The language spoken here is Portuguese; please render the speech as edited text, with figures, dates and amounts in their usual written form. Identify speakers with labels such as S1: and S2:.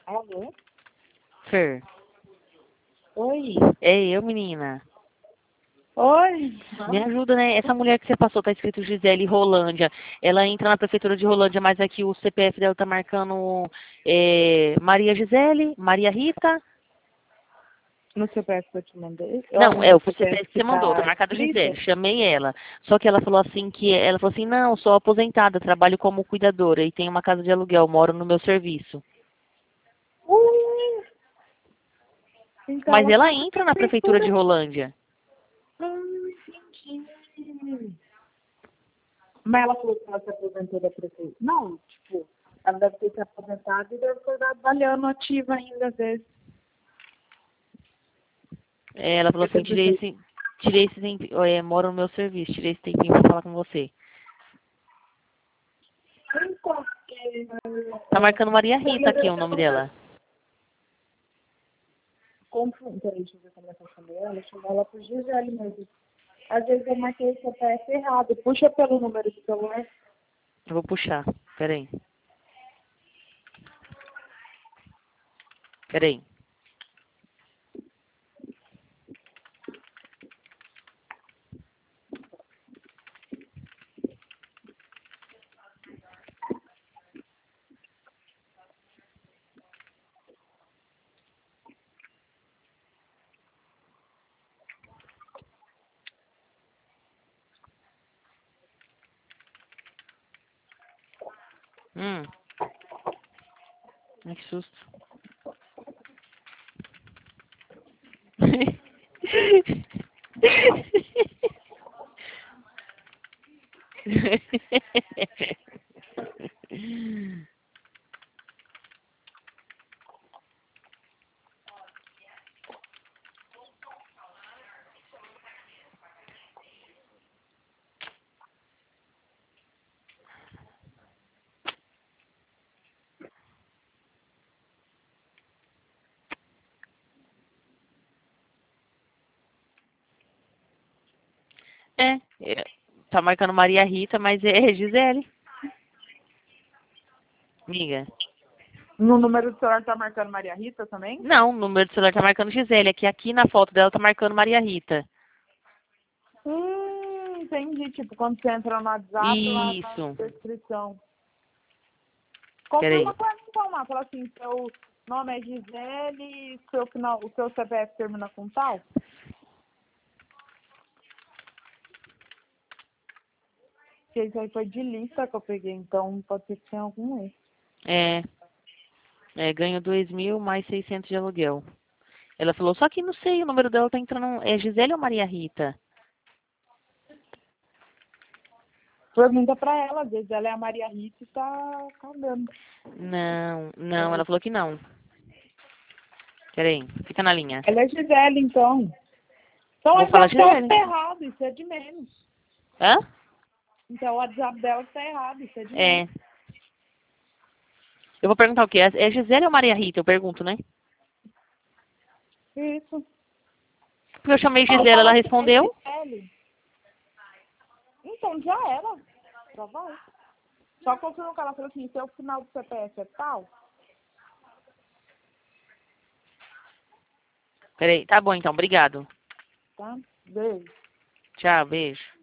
S1: Alô?
S2: Fer.
S1: Oi?
S2: É eu, menina.
S1: Oi?
S2: Me ajuda, né? Essa mulher que você passou, tá escrito Gisele Rolândia. Ela entra na prefeitura de Rolândia, mas aqui o CPF dela tá marcando Maria Gisele, Maria Rita.
S1: No CPF que eu te mandei?
S2: Não,
S1: No
S2: o
S1: CPF
S2: CPF que
S1: que
S2: você mandou, tá
S1: tá
S2: marcado
S1: escrito?
S2: Gisele. Chamei ela. Só que ela falou assim, não, sou aposentada, trabalho como cuidadora e tenho uma casa de aluguel, moro no meu serviço.
S1: Ui! Então
S2: Mas
S1: ela
S2: ela
S1: foi na
S2: entra na prefeitura de
S1: prefeitura.
S2: Rolândia.
S1: Entendi. Mas ela falou que ela se aposentou da prefeitura. Não, tipo, ela deve ter se aposentado e deve estar trabalhando ativa ainda às vezes.
S2: Ela falou assim, tirei esse tempinho, moro no meu serviço, tirei esse tempinho pra falar com você.
S1: Então,
S2: Tá marcando Maria Rita aqui o nome dela.
S1: peraí, deixa eu ver como é que eu chamei ela. Eu chamei ela por Gisele mesmo. Às vezes eu marquei o CPF errado. Puxa pelo número do celular.
S2: Eu vou puxar. Peraí. Peraí. Ai, que susto. Tá marcando Maria Rita, mas é Gisele. Amiga.
S1: No número do celular tá marcando Maria Rita também?
S2: Não, o número do celular tá marcando Gisele. Aqui na foto dela tá marcando Maria Rita.
S1: Entendi. Tipo, quando você entra no WhatsApp, lá na
S2: Isso.
S1: descrição.
S2: Peraí.
S1: Confirma com ela então, Má. Fala assim, seu nome é Gisele, o seu CPF termina com tal? Porque isso aí foi de lista que eu peguei, então pode ser que tenha algum erro.
S2: Ganho 2.000 mais 600 de aluguel. Ela falou, só que não sei, o número dela tá entrando. É Gisele ou Maria Rita?
S1: Pergunta pra ela, às vezes ela é a Maria Rita e tá cagando.
S2: Não, ela falou que não. Peraí, fica na linha.
S1: Ela é Gisele, então. Então o
S2: Vou falar
S1: WhatsApp dela que
S2: Gisele.
S1: tá errado, isso é de menos.
S2: Hã?
S1: Então o WhatsApp dela que tá errado, isso é de menos.
S2: É. Eu vou perguntar o quê? É Gisele ou Maria Rita? Eu pergunto, né?
S1: Isso.
S2: Porque eu chamei
S1: Não,
S2: Gisele,
S1: fala
S2: ela
S1: assim, é
S2: respondeu.
S1: Gisele. Então já era. Já vai. Só confirma que ela falou assim, seu final do CPF é tal?
S2: Peraí, tá bom então, obrigado.
S1: Tá? Beijo.
S2: Tchau, beijo.